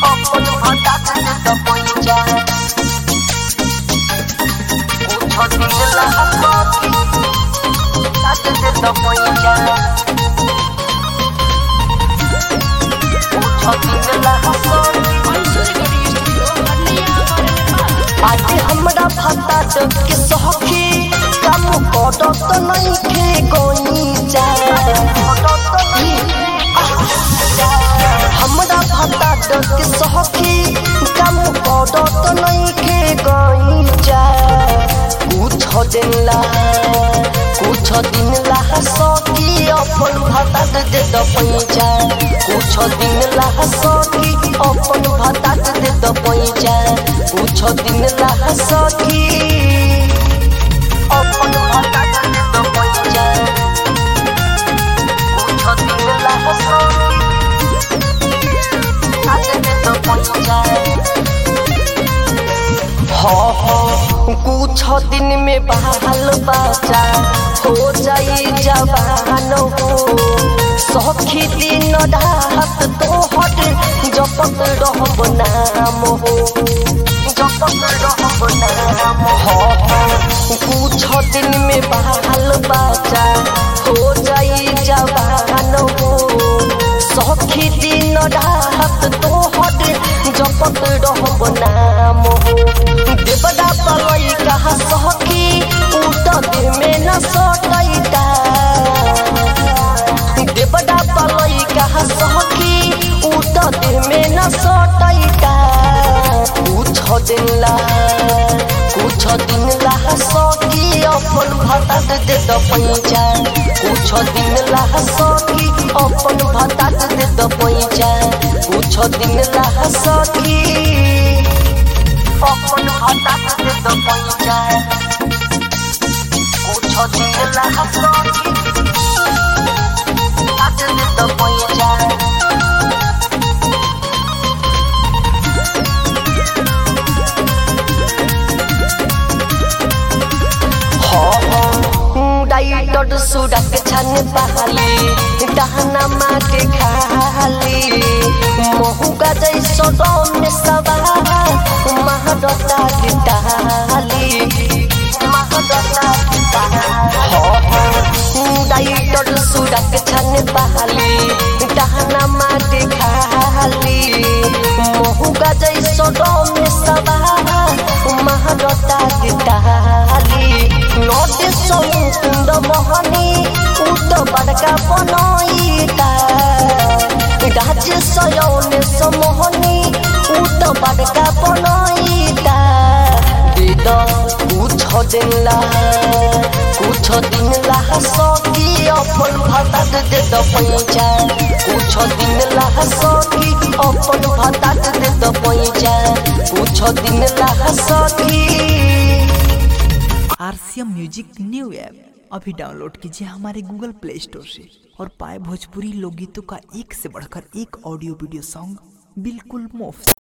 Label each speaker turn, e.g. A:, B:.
A: अपन भटात दे द पैसा कुछ दिन ला सखी तात दे द पैसा कुछ दिन ला आज हमरा भटात के सखी काम करत नइखे कोई जा हमरा भटात के सखी काम करत नइखे कोई जा कुछ दिन ला सखी अपन भटात दे द पैसा कुछ दिन ला सखी अपन भटात दे द पैसा कुछ दिन ला सखी अपन भटात दे द पैसा कुछ दिन ला सखी तात दे द पैसा कुछ दिन में बाल बच्चा हो जाई जवान हो सखी दिन रात तोहर जपत रहब नाम हो जपत रहब नाम हो कुछ दिन में बाल बच्चा हो जाई जवान हो सखी दिन रात तोहर जपत रहब नाम हो देवदा पलई कहा सखी उत में न सटैता देवदा पलई कहा सखी उत में न सटैता कुछ दिन ला सखी अपन भटात दे द पैसा कुछ दिन ला सखी अपन भटात दे द पैसा कुछ दिन ला सखी अपन भटात दे द पैसा कुछ दिन ला सखी तात दे द पैसा डाइटर सुडक छन बहाली दहना माटे खाली महुगा जैसो में सवा महदता गिटाली महदता डाइटर सुडक छन बहाली दहना माटे खाली महुगा जैसो में सवा महदता गिटाली नोटे समुकुंद मोहनी उत बड़का बनईता राज्य सयने समोहनी उत बड़का बनईता दीद कुछ दिन ला सखी अपन भटात दे द पैसा कुछ दिन ला सखी अपन भटात दे द पैसा कुछ दिन ला सखी।
B: RCM म्यूजिक न्यू ऐप अभी डाउनलोड कीजिए हमारे गूगल प्ले स्टोर से और पाए भोजपुरी लोकगीतों का एक से बढ़कर एक ऑडियो वीडियो सॉन्ग बिल्कुल मुफ्त।